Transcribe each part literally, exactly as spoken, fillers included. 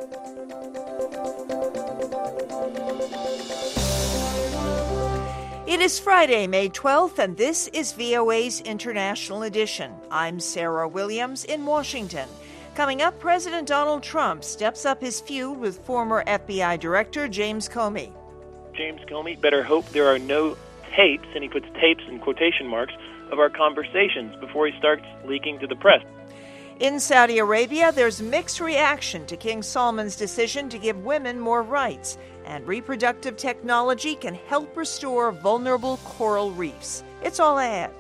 It is Friday, May twelfth, and this is V O A's International Edition. I'm Sarah Williams in Washington. Coming up, President Donald Trump steps up his feud with former F B I Director James Comey. James Comey better hope there are no tapes, and he puts tapes in quotation marks, of our conversations before he starts leaking to the press. In Saudi Arabia, there's mixed reaction to King Salman's decision to give women more rights, and reproductive technology can help restore vulnerable coral reefs. It's all ahead.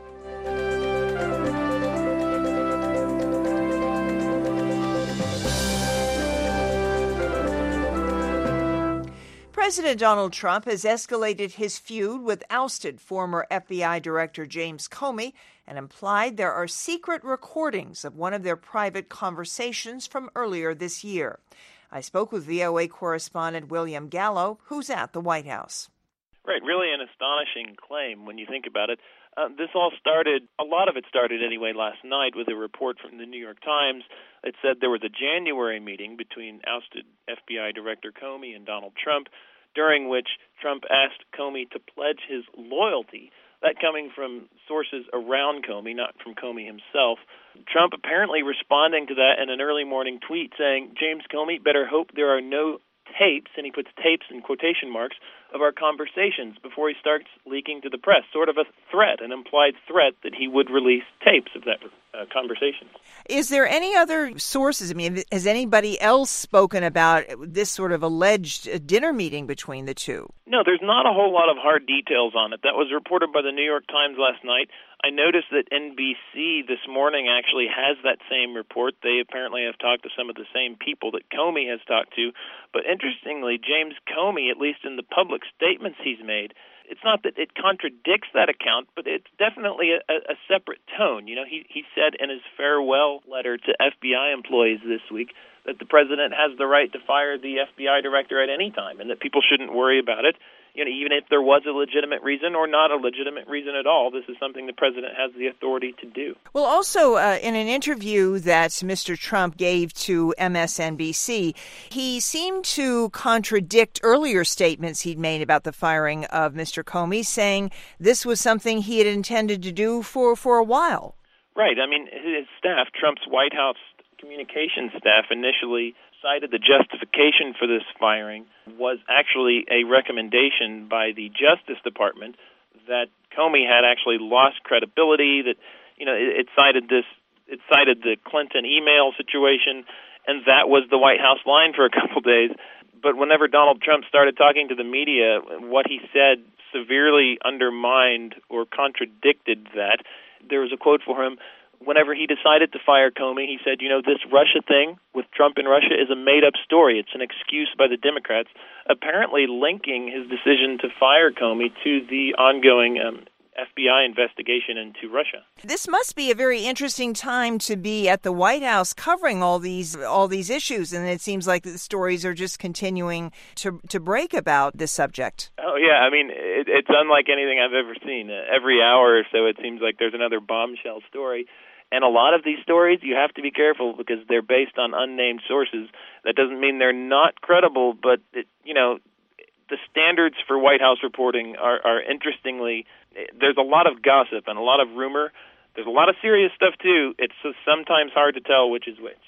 President Donald Trump has escalated his feud with ousted former F B I Director James Comey and implied there are secret recordings of one of their private conversations from earlier this year. I spoke with V O A correspondent William Gallo, who's at the White House. Right, really an astonishing claim when you think about it. Uh, this all started, a lot of it started anyway last night with a report from the New York Times that said there was a January meeting between ousted F B I Director Comey and Donald Trump, during which Trump asked Comey to pledge his loyalty, that coming from sources around Comey, not from Comey himself. Trump apparently responding to that in an early morning tweet saying, James Comey better hope there are no tapes, and he puts tapes in quotation marks, of our conversations before he starts leaking to the press, sort of a threat, an implied threat that he would release tapes of that uh, conversation. Is there any other sources? I mean, has anybody else spoken about this sort of alleged dinner meeting between the two? No, there's not a whole lot of hard details on it. That was reported by the New York Times last night. I noticed that N B C this morning actually has that same report. They apparently have talked to some of the same people that Comey has talked to. But interestingly, James Comey, at least in the public statements he's made, it's not that it contradicts that account, but it's definitely a, a separate tone. You know, he, he said in his farewell letter to F B I employees this week that the president has the right to fire the F B I director at any time and that people shouldn't worry about it. You know, even if there was a legitimate reason or not a legitimate reason at all, this is something the president has the authority to do. Well, also, uh, in an interview that Mister Trump gave to M S N B C, he seemed to contradict earlier statements he'd made about the firing of Mister Comey, saying this was something he had intended to do for, for a while. Right. I mean, his staff, Trump's White House communications staff, initially cited the justification for this firing was actually a recommendation by the Justice Department that Comey had actually lost credibility, that, you know, it, it cited this, it cited the Clinton email situation, and that was the White House line for a couple days. But whenever Donald Trump started talking to the media, what he said severely undermined or contradicted that. There was a quote for him. Whenever he decided to fire Comey, he said, you know, this Russia thing with Trump and Russia is a made-up story. It's an excuse by the Democrats, apparently linking his decision to fire Comey to the ongoing um, F B I investigation into Russia. This must be a very interesting time to be at the White House covering all these all these issues, and it seems like the stories are just continuing to to break about this subject. Oh, yeah. I mean, it, it's unlike anything I've ever seen. Uh, every hour or so, it seems like there's another bombshell story. And a lot of these stories, you have to be careful because they're based on unnamed sources. That doesn't mean they're not credible, but, it, you know, the standards for White House reporting are, are interestingly, there's a lot of gossip and a lot of rumor. There's a lot of serious stuff, too. It's sometimes hard to tell which is which.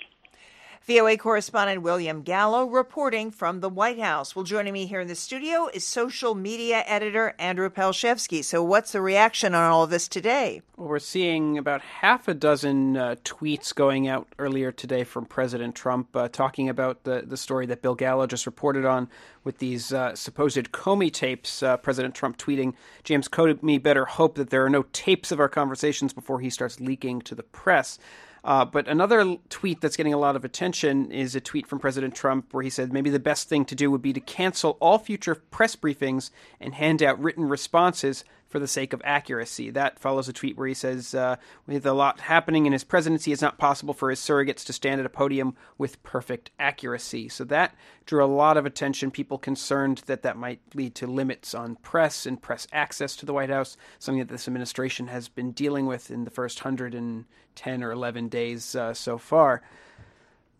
V O A correspondent William Gallo reporting from the White House. Well, joining me here in the studio is social media editor Andrew Palshevsky. So what's the reaction on all of this today? Well, we're seeing about half a dozen uh, tweets going out earlier today from President Trump uh, talking about the, the story that Bill Gallo just reported on with these uh, supposed Comey tapes. Uh, President Trump tweeting, James Comey better hope that there are no tapes of our conversations before he starts leaking to the press. Uh, but another tweet that's getting a lot of attention is a tweet from President Trump where he said maybe the best thing to do would be to cancel all future press briefings and hand out written responses for the sake of accuracy. That follows a tweet where he says, uh, with a lot happening in his presidency, it's not possible for his surrogates to stand at a podium with perfect accuracy. So that drew a lot of attention, people concerned that that might lead to limits on press and press access to the White House, something that this administration has been dealing with in the first one hundred ten or eleven days uh, so far.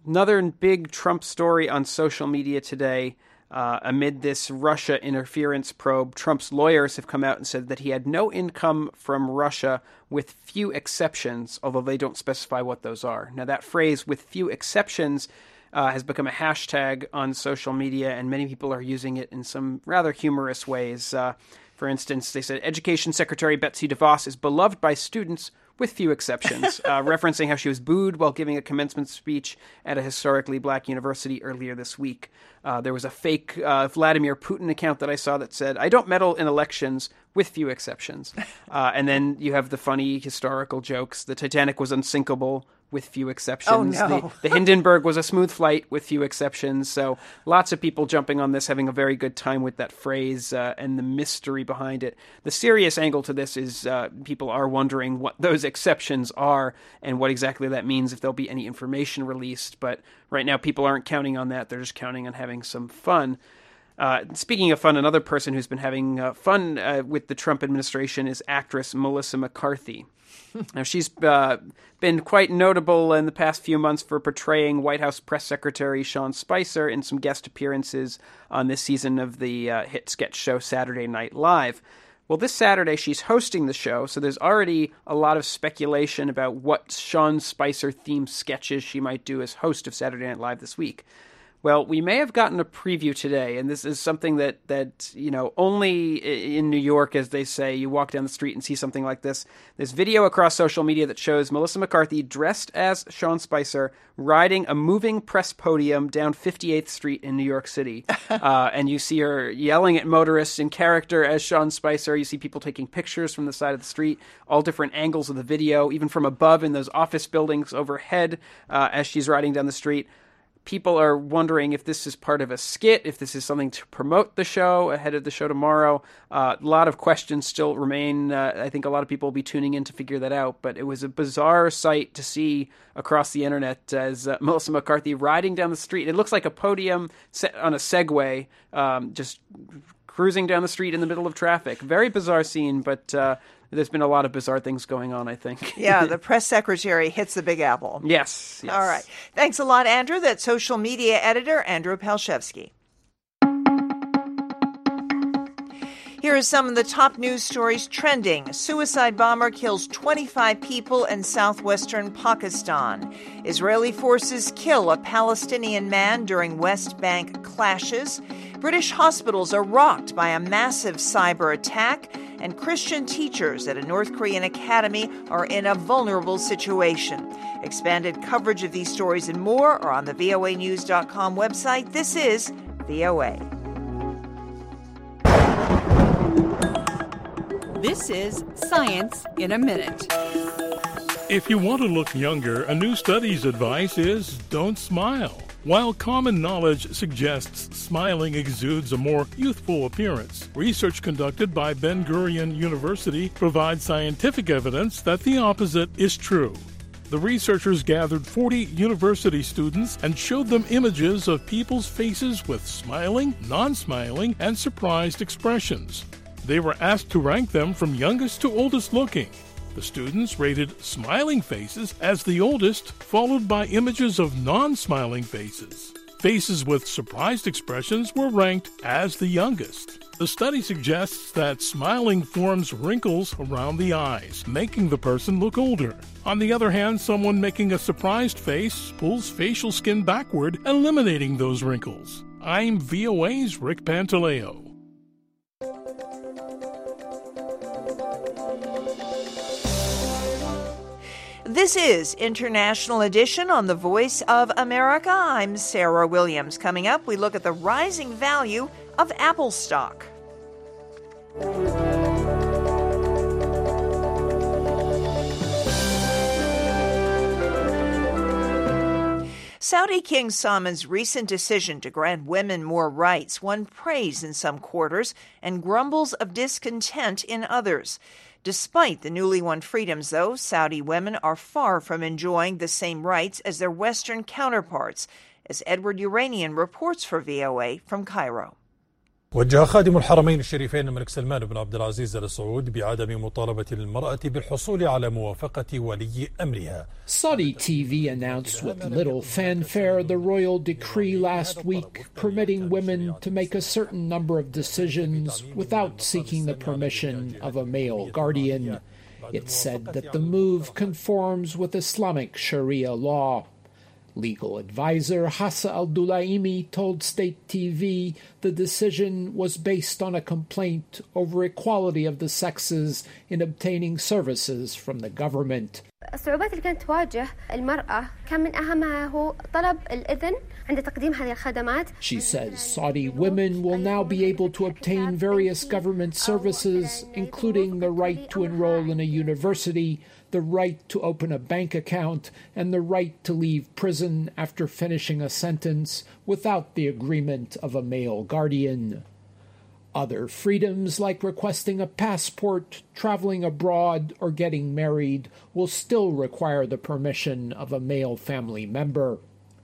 Another big Trump story on social media today. Uh, amid this Russia interference probe, Trump's lawyers have come out and said that he had no income from Russia with few exceptions, although they don't specify what those are. Now, that phrase, with few exceptions, uh, has become a hashtag on social media, and many people are using it in some rather humorous ways. Uh, for instance, they said, Education Secretary Betsy DeVos is beloved by students with few exceptions, uh, referencing how she was booed while giving a commencement speech at a historically black university earlier this week. Uh, there was a fake uh, Vladimir Putin account that I saw that said, I don't meddle in elections with few exceptions. Uh, and then you have the funny historical jokes. The Titanic was unsinkable with few exceptions. Oh, no. the, the Hindenburg was a smooth flight with few exceptions. So lots of people jumping on this, having a very good time with that phrase uh, and the mystery behind it. The serious angle to this is uh, people are wondering what those exceptions are and what exactly that means, if there'll be any information released. But right now, people aren't counting on that. They're just counting on having some fun. Uh, speaking of fun, another person who's been having uh, fun uh, with the Trump administration is actress Melissa McCarthy. Now, she's uh, been quite notable in the past few months for portraying White House Press Secretary Sean Spicer in some guest appearances on this season of the uh, hit sketch show Saturday Night Live. Well, this Saturday, she's hosting the show, so there's already a lot of speculation about what Sean Spicer-themed sketches she might do as host of Saturday Night Live this week. Well, we may have gotten a preview today, and this is something that, that, you know, only in New York, as they say, you walk down the street and see something like this. There's video across social media that shows Melissa McCarthy dressed as Sean Spicer riding a moving press podium down fifty-eighth Street in New York City. uh, and you see her yelling at motorists in character as Sean Spicer. You see people taking pictures from the side of the street, all different angles of the video, even from above in those office buildings overhead uh, as she's riding down the street. People are wondering if this is part of a skit, if this is something to promote the show ahead of the show tomorrow. Uh, a lot of questions still remain. Uh, I think a lot of people will be tuning in to figure that out. But it was a bizarre sight to see across the internet as uh, Melissa McCarthy riding down the street. It looks like a podium set on a Segway, um, just cruising down the street in the middle of traffic. Very bizarre scene, but uh, there's been a lot of bizarre things going on, I think. Yeah, the press secretary hits the Big Apple. Yes, yes. All right. Thanks a lot, Andrew. That's social media editor Andrew Palshevsky. Here are some of the top news stories trending. A suicide bomber kills twenty-five people in southwestern Pakistan. Israeli forces kill a Palestinian man during West Bank clashes. British hospitals are rocked by a massive cyber attack. And Christian teachers at a North Korean academy are in a vulnerable situation. Expanded coverage of these stories and more are on the V O A news dot com website. This is V O A. This is Science in a Minute. If you want to look younger, a new study's advice is don't smile. While common knowledge suggests smiling exudes a more youthful appearance, research conducted by Ben-Gurion University provides scientific evidence that the opposite is true. The researchers gathered forty university students and showed them images of people's faces with smiling, non-smiling, and surprised expressions. They were asked to rank them from youngest to oldest looking. The students rated smiling faces as the oldest, followed by images of non-smiling faces. Faces with surprised expressions were ranked as the youngest. The study suggests that smiling forms wrinkles around the eyes, making the person look older. On the other hand, someone making a surprised face pulls facial skin backward, eliminating those wrinkles. I'm V O A's Rick Pantaleo. This is International Edition on the Voice of America. I'm Sarah Williams. Coming up, we look at the rising value of Apple stock. Saudi King Salman's recent decision to grant women more rights won praise in some quarters and grumbles of discontent in others. Despite the newly won freedoms, though, Saudi women are far from enjoying the same rights as their Western counterparts, as Edward Uranian reports for V O A from Cairo. وجه خادم الحرمين الشريفين الملك سلمان بن عبد العزيز آل سعود بعدم مطالبة المرأة بالحصول على موافقة ولي أمرها. Saudi T V announced with little fanfare the royal decree last week permitting women to make a certain number of decisions without seeking the permission of a male guardian. It said that the move conforms with Islamic Sharia law. Legal advisor Hassa al-Dulaimi told State T V the decision was based on a complaint over equality of the sexes in obtaining services from the government. الصعوبات اللي كانت تواجه المرأة كان من أهمها هو طلب الإذن عند تقديم هذه الخدمات. She says Saudi women will now be able to obtain various government services, including the right to enroll in a university, the right to open a bank account, and the right to leave prison after finishing a sentence without the agreement of a male guardian. Other freedoms, like requesting a passport, traveling abroad, or getting married, will still require the permission of a male family member.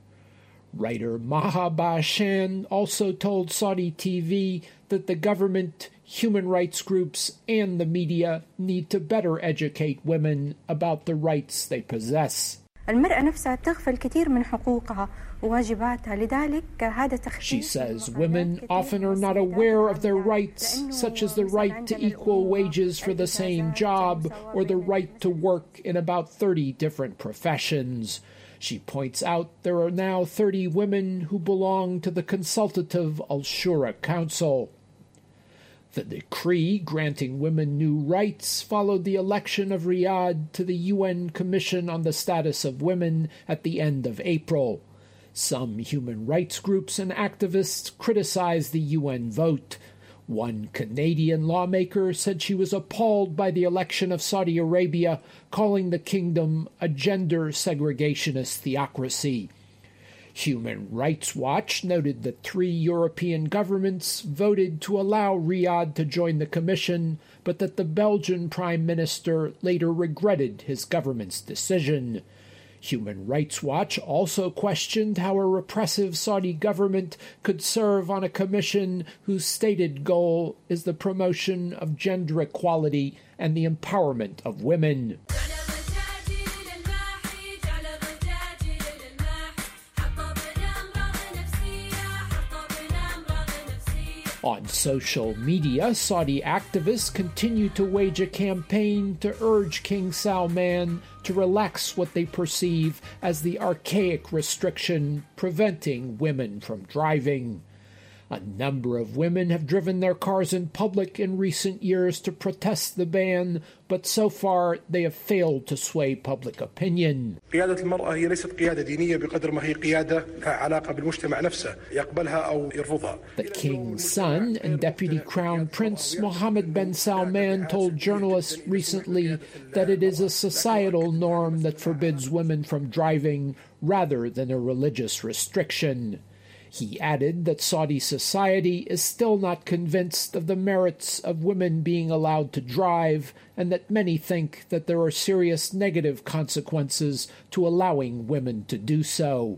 Writer Maha Bashan also told Saudi T V that the government, human rights groups, and the media need to better educate women about the rights they possess. المرأة نفسها تغفل كثير من حقوقها وواجباتها لذلك هذا تخفيف. She says women often are not aware of their rights, such as the right to equal wages for the same job or the right to work in about thirty different professions. She points out there are now thirty women who belong to the consultative Al-Shura Council. The decree granting women new rights followed the election of Riyadh to the U N Commission on the Status of Women at the end of April. Some human rights groups and activists criticized the U N vote. One Canadian lawmaker said she was appalled by the election of Saudi Arabia, calling the kingdom a gender segregationist theocracy. Human Rights Watch noted that three European governments voted to allow Riyadh to join the commission, but that the Belgian Prime Minister later regretted his government's decision. Human Rights Watch also questioned how a repressive Saudi government could serve on a commission whose stated goal is the promotion of gender equality and the empowerment of women. On social media, Saudi activists continue to wage a campaign to urge King Salman to relax what they perceive as the archaic restriction preventing women from driving. A number of women have driven their cars in public in recent years to protest the ban, but so far they have failed to sway public opinion. قيادة المرأة هي ليست قيادة دينية بقدر ما هي قيادة لها علاقة بالمجتمع نفسه يقبلها أو يرفضها. The king's son and Deputy Crown Prince Mohammed bin Salman told journalists recently that it is a societal norm that forbids women from driving rather than a religious restriction. He added that Saudi society is still not convinced of the merits of women being allowed to drive, and that many think that there are serious negative consequences to allowing women to do so.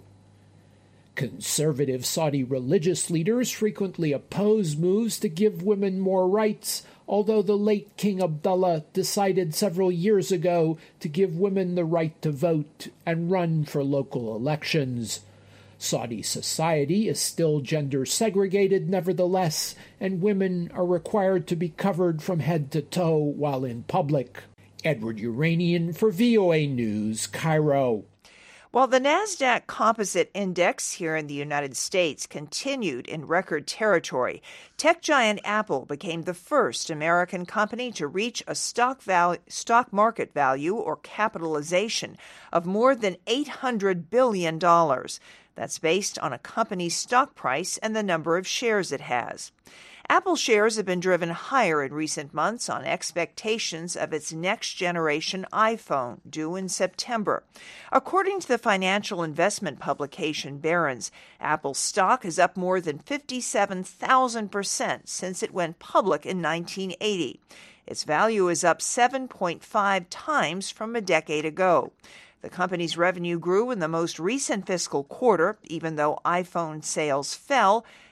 Conservative Saudi religious leaders frequently oppose moves to give women more rights, although the late King Abdullah decided several years ago to give women the right to vote and run for local elections. Saudi society is still gender segregated nevertheless, and women are required to be covered from head to toe while in public. Edward Uranian for V O A News, Cairo. While the NASDAQ Composite Index here in the United States continued in record territory, tech giant Apple became the first American company to reach a stock, val- stock market value or capitalization of more than eight hundred billion dollars. That's based on a company's stock price and the number of shares it has. Apple shares have been driven higher in recent months on expectations of its next-generation iPhone, due in September. According to the financial investment publication Barron's, Apple's stock is up more than fifty-seven thousand percent since it went public in nineteen eighty. Its value is up seven point five times from a decade ago. The company's revenue grew in the most recent fiscal quarter, even though iPhone sales fell,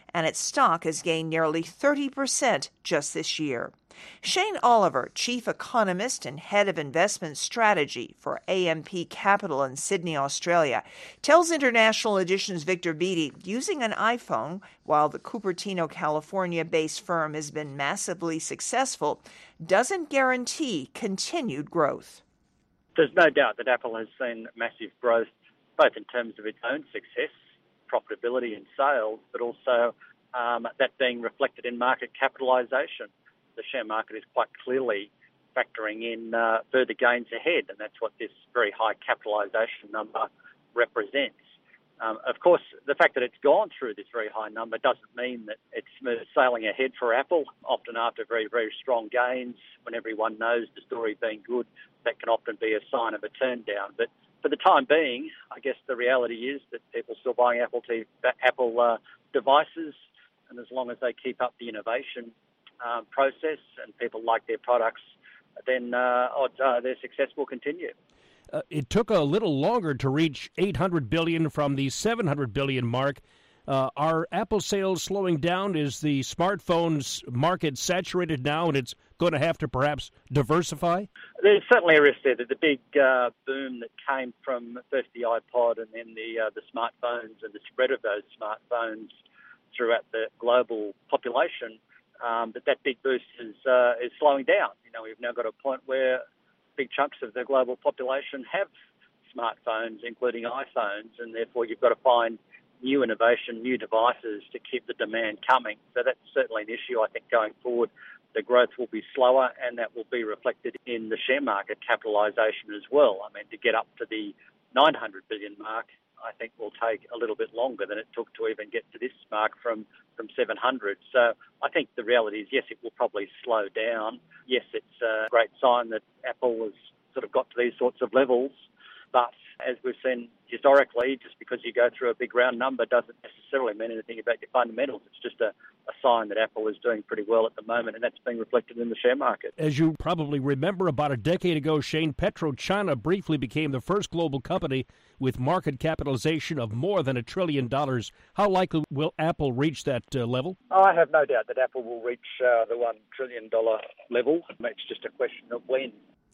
and its stock has gained nearly thirty percent just this year. Shane Oliver, chief economist and head of investment strategy for A M P Capital in Sydney, Australia, tells International Edition's Victor Beattie using an iPhone while the Cupertino, California-based firm has been massively successful doesn't guarantee continued growth. There's no doubt that Apple has seen massive growth, both in terms of its own success, profitability and sales, but also um, that being reflected in market capitalisation. The share market is quite clearly factoring in uh, further gains ahead, and that's what this very high capitalisation number represents. Um, of course, the fact that it's gone through this very high number doesn't mean that it's smooth sailing ahead for Apple. Often after very, very strong gains, when everyone knows the story being good, that can often be a sign of a turn down. But for the time being, I guess the reality is that people are still buying Apple, t- Apple uh, devices, and as long as they keep up the innovation um, process and people like their products, then uh, odds are their success will continue. Uh, it took a little longer to reach eight hundred billion dollars from the seven hundred billion dollars mark. Uh, are Apple sales slowing down? Is the smartphones market saturated now and it's going to have to perhaps diversify? There's certainly a risk there that the big uh, boom that came from first the iPod and then the uh, the smartphones and the spread of those smartphones throughout the global population, um, that that big boost is uh, is slowing down. You know, we've now got a point where big chunks of the global population have smartphones, including iPhones, and therefore you've got to find new innovation, new devices to keep the demand coming. So that's certainly an issue, I think, going forward. The growth will be slower, and that will be reflected in the share market capitalisation as well. I mean, to get up to the nine hundred billion mark, I think will take a little bit longer than it took to even get to this mark from, from seven hundred. So I think the reality is, yes, it will probably slow down. Yes, it's a great sign that Apple has sort of got to these sorts of levels. But as we've seen historically, just because you go through a big round number doesn't necessarily mean anything about your fundamentals. It's just a, a sign that Apple is doing pretty well at the moment, and that's being reflected in the share market. As you probably remember, about a decade ago, Shane, PetroChina briefly became the first global company with market capitalization of more than a trillion dollars. How likely will Apple reach that uh, level? I have no doubt that Apple will reach uh, the one trillion dollars level. It's just a question of when.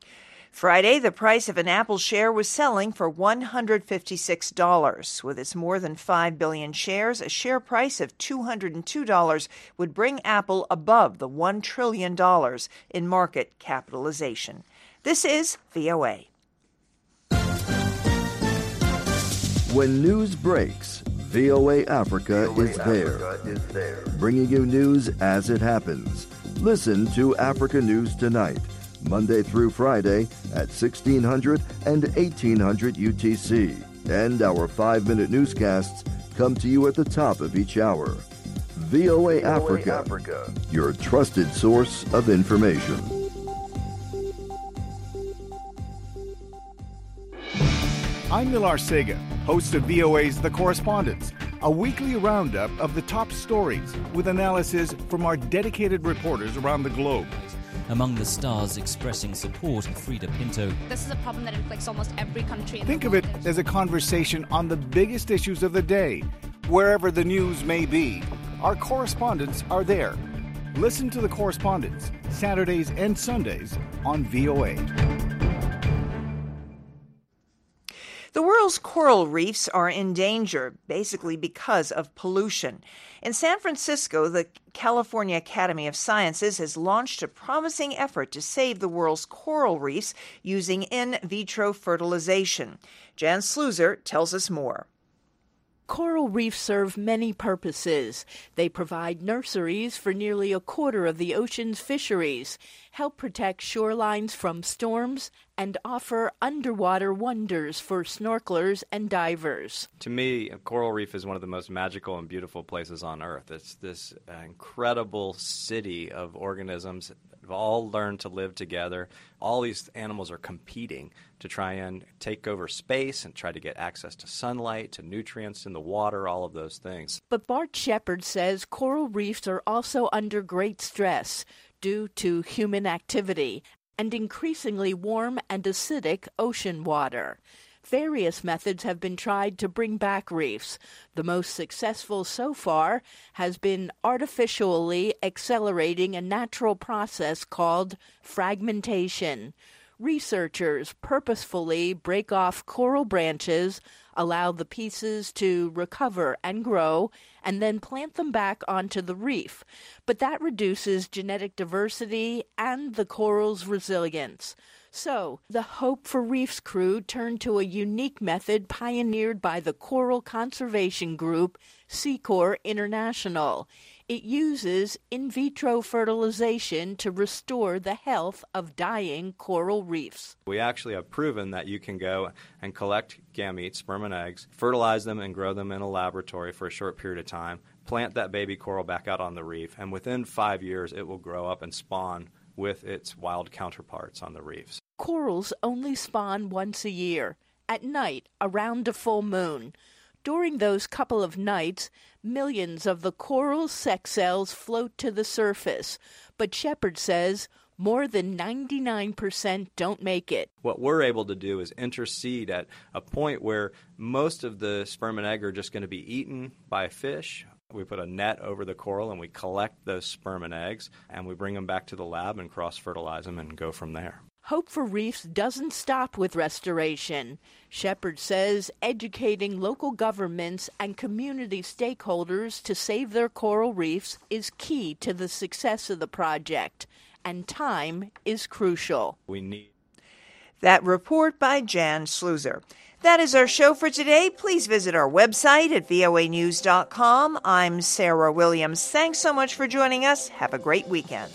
Friday, the price of an Apple share was selling for one hundred fifty-six dollars. With its more than five billion shares, a share price of two hundred two dollars would bring Apple above the one trillion dollars in market capitalization. This is V O A. When news breaks, V O A Africa, V O A is, Africa there, is there, bringing you news as it happens. Listen to Africa News Tonight, Monday through Friday at sixteen hundred and eighteen hundred U T C. And our five-minute newscasts come to you at the top of each hour. V O A, V O A Africa, Africa, your trusted source of information. I'm Nilar Sega, host of V O A's The Correspondents, a weekly roundup of the top stories with analysis from our dedicated reporters around the globe. Among the stars expressing support, Frida Pinto. This is a problem that inflicts almost every country in Think the of world. it as a conversation on the biggest issues of the day. Wherever the news may be, our correspondents are there. Listen to The Correspondents, Saturdays and Sundays on V O A. The world's coral reefs are in danger, basically because of pollution. In San Francisco, the California Academy of Sciences has launched a promising effort to save the world's coral reefs using in vitro fertilization. Jan Sluizer tells us more. Coral reefs serve many purposes. They provide nurseries for nearly a quarter of the ocean's fisheries, help protect shorelines from storms, and offer underwater wonders for snorkelers and divers. To me, a coral reef is one of the most magical and beautiful places on Earth. It's this uh, incredible city of organisms that have all learned to live together. All these animals are competing to try and take over space and try to get access to sunlight, to nutrients in the water, all of those things. But Bart Shepard says coral reefs are also under great stress due to human activity and increasingly warm and acidic ocean water. Various methods have been tried to bring back reefs. The most successful so far has been artificially accelerating a natural process called fragmentation. Researchers purposefully break off coral branches, allow the pieces to recover and grow, and then plant them back onto the reef. But that reduces genetic diversity and the coral's resilience. So, the Hope for Reefs crew turned to a unique method pioneered by the coral conservation group Seacor International. It uses in vitro fertilization to restore the health of dying coral reefs. We actually have proven that you can go and collect gametes, sperm and eggs, fertilize them and grow them in a laboratory for a short period of time, plant that baby coral back out on the reef, and within five years it will grow up and spawn with its wild counterparts on the reefs. Corals only spawn once a year, at night around a full moon. During those couple of nights, millions of the coral sex cells float to the surface, but Shepard says more than ninety-nine percent don't make it. What we're able to do is intercede at a point where most of the sperm and egg are just going to be eaten by fish. We put a net over the coral and we collect those sperm and eggs, and we bring them back to the lab and cross-fertilize them and go from there. Hope for Reefs doesn't stop with restoration. Shepard says educating local governments and community stakeholders to save their coral reefs is key to the success of the project, and time is crucial. We need that report by Jan Sluzer. That is our show for today. Please visit our website at v o a news dot com. I'm Sarah Williams. Thanks so much for joining us. Have a great weekend.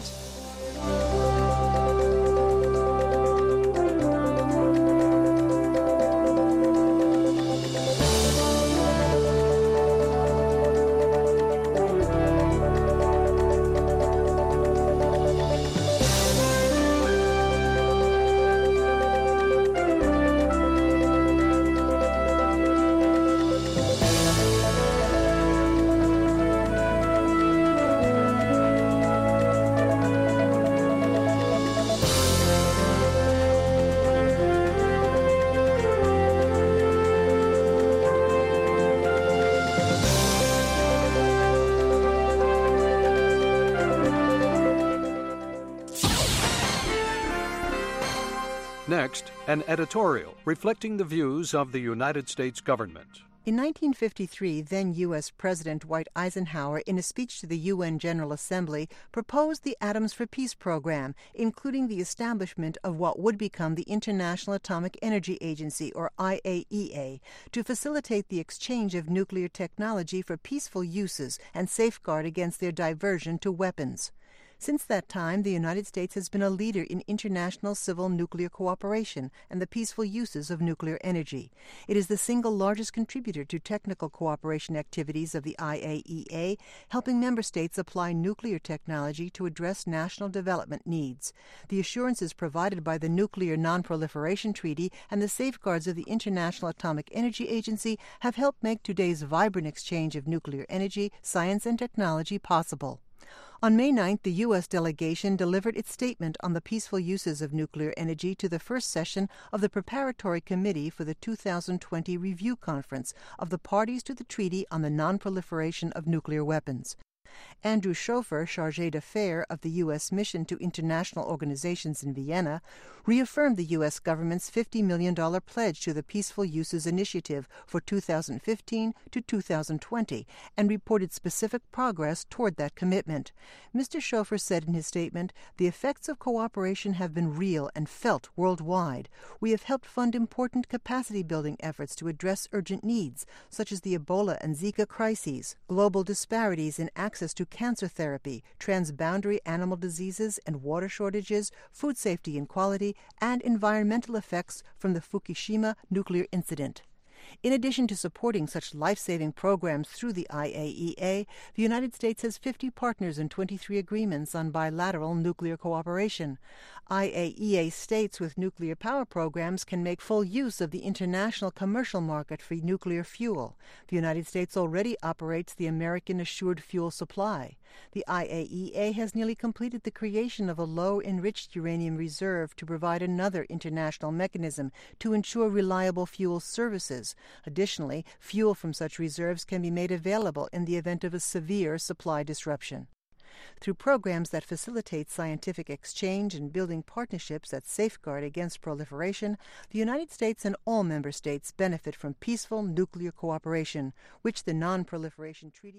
Next, an editorial reflecting the views of the United States government. In nineteen fifty-three, then U S President Dwight Eisenhower, in a speech to the U N General Assembly, proposed the Atoms for Peace program, including the establishment of what would become the International Atomic Energy Agency, or I A E A, to facilitate the exchange of nuclear technology for peaceful uses and safeguard against their diversion to weapons. Since that time, the United States has been a leader in international civil nuclear cooperation and the peaceful uses of nuclear energy. It is the single largest contributor to technical cooperation activities of the I A E A, helping member states apply nuclear technology to address national development needs. The assurances provided by the Nuclear Non-Proliferation Treaty and the safeguards of the International Atomic Energy Agency have helped make today's vibrant exchange of nuclear energy, science, and technology possible. On May ninth, the U S delegation delivered its statement on the peaceful uses of nuclear energy to the first session of the Preparatory Committee for the two thousand twenty Review Conference of the Parties to the Treaty on the Non-Proliferation of Nuclear Weapons. Andrew Schofer, Chargé d'Affaires of the U S Mission to International Organizations in Vienna, reaffirmed the U S government's fifty million dollars pledge to the Peaceful Uses Initiative for two thousand fifteen to two thousand twenty and reported specific progress toward that commitment. Mister Schofer said in his statement, "The effects of cooperation have been real and felt worldwide. We have helped fund important capacity-building efforts to address urgent needs, such as the Ebola and Zika crises, global disparities in access to cancer therapy, transboundary animal diseases and water shortages, food safety and quality, and environmental effects from the Fukushima nuclear incident." In addition to supporting such life-saving programs through the I A E A, the United States has fifty partners and twenty-three agreements on bilateral nuclear cooperation. I A E A states with nuclear power programs can make full use of the international commercial market for nuclear fuel. The United States already operates the American Assured Fuel Supply. The I A E A has nearly completed the creation of a low-enriched uranium reserve to provide another international mechanism to ensure reliable fuel services. Additionally, fuel from such reserves can be made available in the event of a severe supply disruption. Through programs that facilitate scientific exchange and building partnerships that safeguard against proliferation, the United States and all member states benefit from peaceful nuclear cooperation, which the Non-Proliferation Treaty